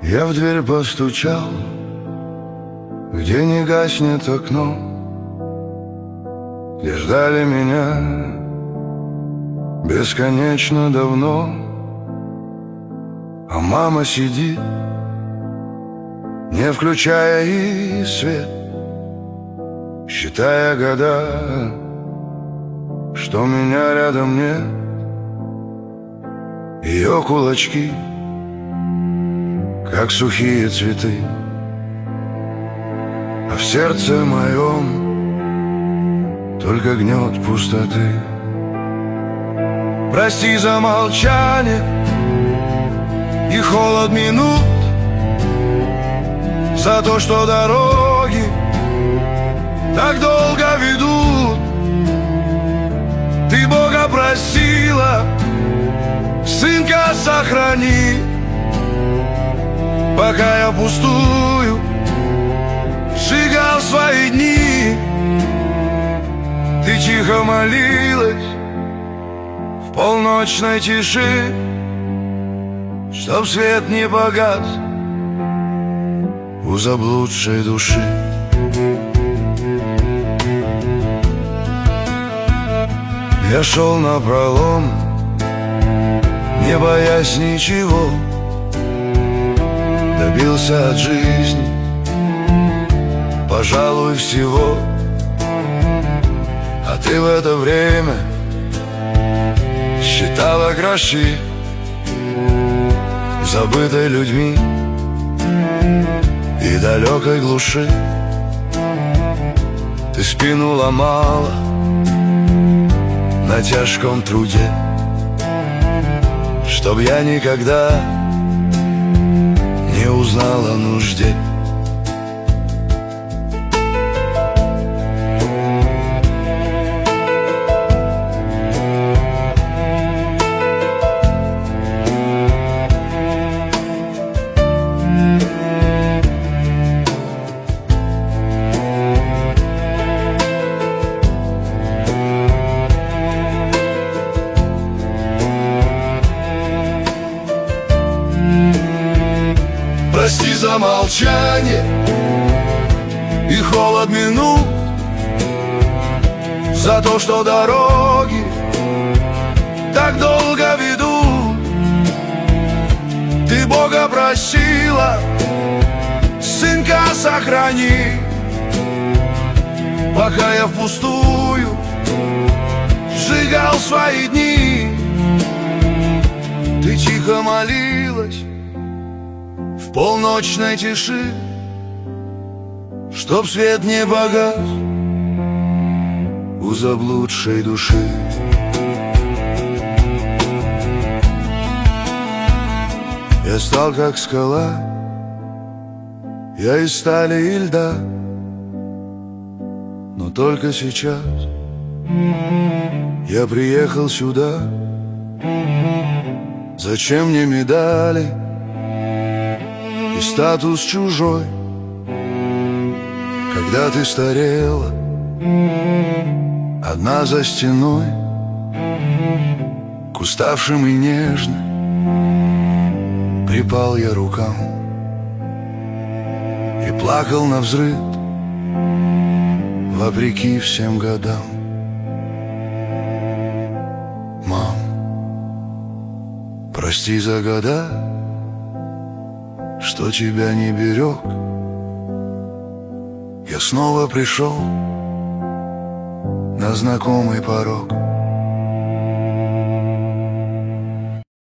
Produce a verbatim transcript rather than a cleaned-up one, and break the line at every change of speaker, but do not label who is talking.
Я в дверь постучал, где не гаснет окно, где ждали меня бесконечно давно. А мама сидит, не включая и свет, считая года, что меня рядом нет. Ее кулачки, как сухие цветы, а в сердце моем только гнет пустоты. Прости за молчание и холод минут, за то, что дороги так долго ведут. Ты Бога просила, сынка сохрани, пока я пустую сжигал свои дни. Ты тихо молилась в полночной тиши, чтоб свет не погас у заблудшей души. Я шел напролом, не боясь ничего, добился от жизни, пожалуй, всего. А ты в это время считала гроши, забытой людьми и далекой глуши. Ты спину ломала на тяжком труде, чтоб я никогда не узнал о нужде. Прости за молчание и холод минут, за то, что дороги так долго ведут. Ты Бога просила, сынка сохрани, пока я впустую сжигал свои дни. Ты тихо молилась в полночной тиши, чтоб свет не погас у заблудшей души. Я стал как скала, я из стали и льда, но только сейчас я приехал сюда. Зачем мне медали и статус чужой, когда ты старела одна за стеной? К уставшим и нежным припал я рукам и плакал навзрыд вопреки всем годам. Мам, прости за года, что тебя не берег. Я снова пришел на знакомый порог.